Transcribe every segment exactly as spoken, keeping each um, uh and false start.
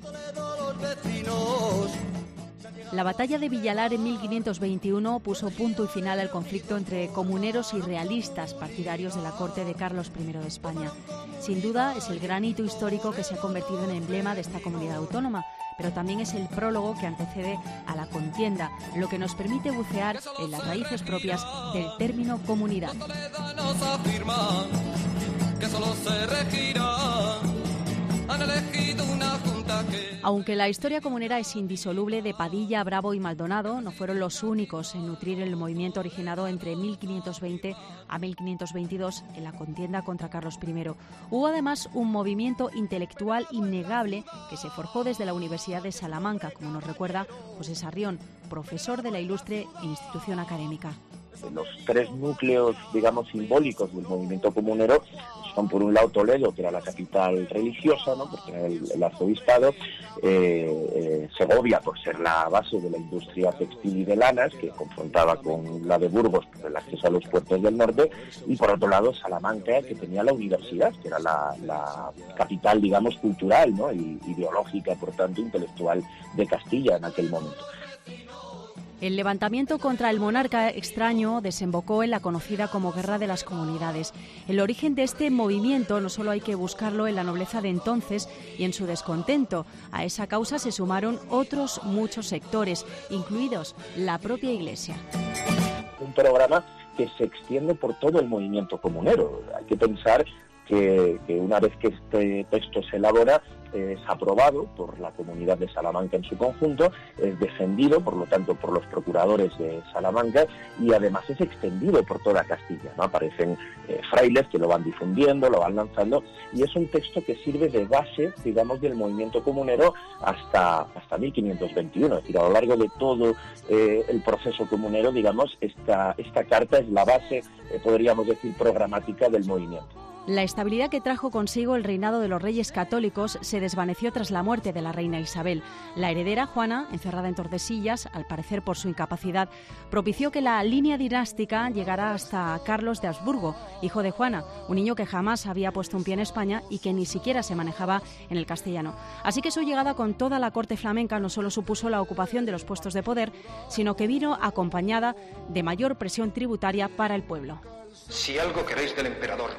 La batalla de Villalar en mil quinientos veintiuno puso punto y final al conflicto entre comuneros y realistas partidarios de la corte de Carlos primero de España. Sin duda es el gran hito histórico que se ha convertido en emblema de esta comunidad autónoma, pero también es el prólogo que antecede a la contienda, lo que nos permite bucear en las raíces propias del término comunidad. Aunque la historia comunera es indisoluble de Padilla, Bravo y Maldonado, no fueron los únicos en nutrir el movimiento originado entre mil quinientos veinte a mil quinientos veintidós en la contienda contra Carlos primero. Hubo además un movimiento intelectual innegable que se forjó desde la Universidad de Salamanca, como nos recuerda José Sarrión, profesor de la ilustre institución académica. Los tres núcleos, digamos, simbólicos del movimiento comunero son, por un lado, Toledo, que era la capital religiosa, ¿no?, porque era el, el arzobispado, eh, eh, Segovia, por ser la base de la industria textil y de lanas, que confrontaba con la de Burgos por el acceso a los puertos del norte, y por otro lado, Salamanca, que tenía la universidad, que era la, la capital, digamos, cultural, ¿no?, y ideológica, por tanto, intelectual de Castilla en aquel momento. El levantamiento contra el monarca extraño desembocó en la conocida como Guerra de las Comunidades. El origen de este movimiento no solo hay que buscarlo en la nobleza de entonces y en su descontento. A esa causa se sumaron otros muchos sectores, incluidos la propia Iglesia. Un programa que se extiende por todo el movimiento comunero. Hay que pensar que, que una vez que este texto se elabora, es aprobado por la comunidad de Salamanca en su conjunto, es defendido, por lo tanto, por los procuradores de Salamanca y además es extendido por toda Castilla, ¿no? Aparecen eh, frailes que lo van difundiendo, lo van lanzando, y es un texto que sirve de base, digamos, del movimiento comunero hasta, hasta mil quinientos veintiuno, es decir, a lo largo de todo eh, el proceso comunero, digamos, esta, esta carta es la base, eh, podríamos decir, programática del movimiento. La estabilidad que trajo consigo el reinado de los reyes católicos se desvaneció tras la muerte de la reina Isabel. La heredera, Juana, encerrada en Tordesillas, al parecer por su incapacidad, propició que la línea dinástica llegara hasta Carlos de Habsburgo, hijo de Juana, un niño que jamás había puesto un pie en España y que ni siquiera se manejaba en el castellano. Así que su llegada con toda la corte flamenca no solo supuso la ocupación de los puestos de poder, sino que vino acompañada de mayor presión tributaria para el pueblo. Si algo queréis del emperador,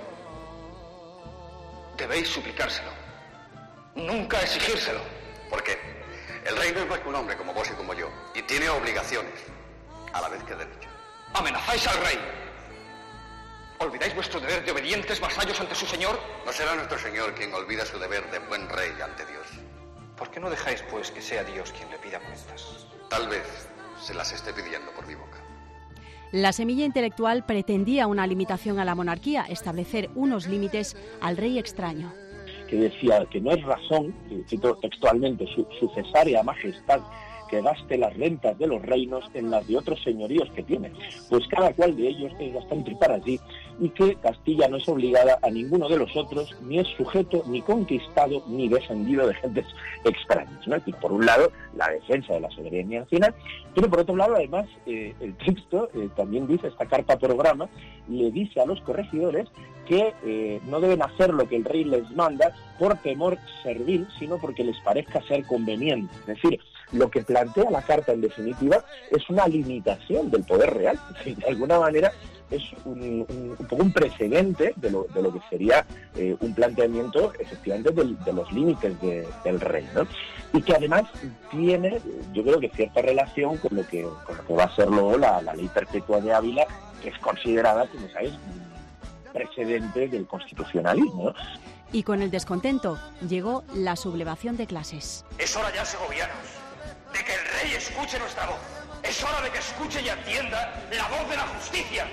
debéis suplicárselo, nunca exigírselo. ¿Por qué? El rey no es más que un hombre como vos y como yo, y tiene obligaciones, a la vez que derecho. Amenazáis al rey. ¿Olvidáis vuestro deber de obedientes vasallos ante su señor? No será nuestro señor quien olvida su deber de buen rey ante Dios. ¿Por qué no dejáis, pues, que sea Dios quien le pida cuentas? Tal vez se las esté pidiendo por mi boca. La semilla intelectual pretendía una limitación a la monarquía, establecer unos límites al rey extraño. Que decía que no es razón, cito textualmente, su, su cesárea majestad, que gaste las rentas de los reinos en las de otros señoríos que tiene, pues cada cual de ellos es bastante para sí, y que Castilla no es obligada a ninguno de los otros, ni es sujeto, ni conquistado, ni defendido de gentes extrañas, ¿no? Y por un lado, la defensa de la soberanía nacional, pero por otro lado, además, eh, el texto eh, también dice, esta carta programa, le dice a los corregidores que eh, no deben hacer lo que el rey les manda por temor servil, sino porque les parezca ser conveniente. Es decir, lo que plantea la carta, en definitiva, es una limitación del poder real. Es decir, de alguna manera es un, un, un poco un precedente de lo, de lo que sería eh, un planteamiento, efectivamente, del, de los límites de, del rey, ¿no? Y que además tiene, yo creo que cierta relación con lo que, con lo que va a ser luego la, la ley perpetua de Ávila, que es considerada, como sabéis, un precedente del constitucionalismo, ¿no? Y con el descontento llegó la sublevación de clases. Es hora ya, segovianos, de que el rey escuche nuestra voz. Es hora de que escuche y atienda la voz de la justicia.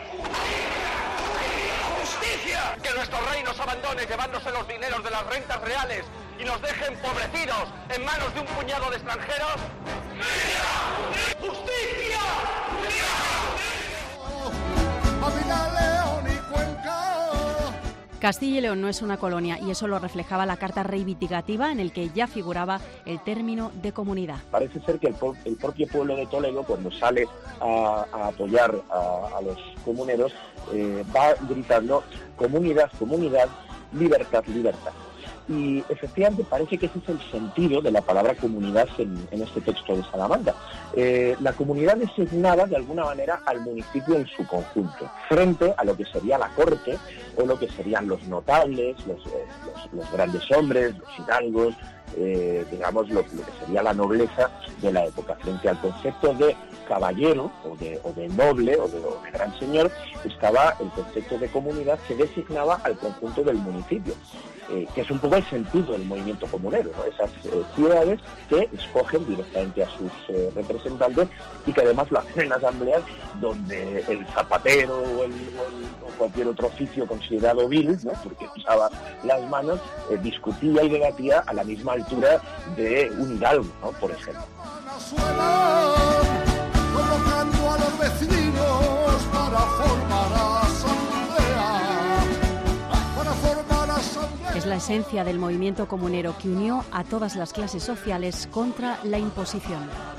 ¡Justicia! Que nuestro rey nos abandone llevándose los dineros de las rentas reales y nos deje empobrecidos en manos de un puñado de extranjeros. ¡Justicia! Castilla y León no es una colonia y eso lo reflejaba la carta reivindicativa en el que ya figuraba el término de comunidad. Parece ser que el, el propio pueblo de Toledo, cuando sale a, a apoyar a, a los comuneros, eh, va gritando comunidad, comunidad, libertad, libertad. Y efectivamente parece que ese es el sentido de la palabra comunidad en, en este texto de Salamanca. Eh, la comunidad designaba de alguna manera al municipio en su conjunto, frente a lo que sería la corte o lo que serían los notables, los, eh, los, los grandes hombres, los hidalgos, eh, digamos lo, lo que sería la nobleza de la época. Frente al concepto de caballero o de, o de noble o de, o de gran señor estaba el concepto de comunidad que designaba al conjunto del municipio. Eh, que es un poco el sentido del movimiento comunero, ¿no? Esas eh, ciudades que escogen directamente a sus eh, representantes y que además lo hacen en asambleas donde el zapatero o, el, o, el, o cualquier otro oficio considerado vil, ¿no? Porque usaba las manos, eh, discutía y debatía a la misma altura de un hidalgo, ¿no? Por ejemplo. Convocando a los vecinos para formar Es la esencia del movimiento comunero que unió a todas las clases sociales contra la imposición.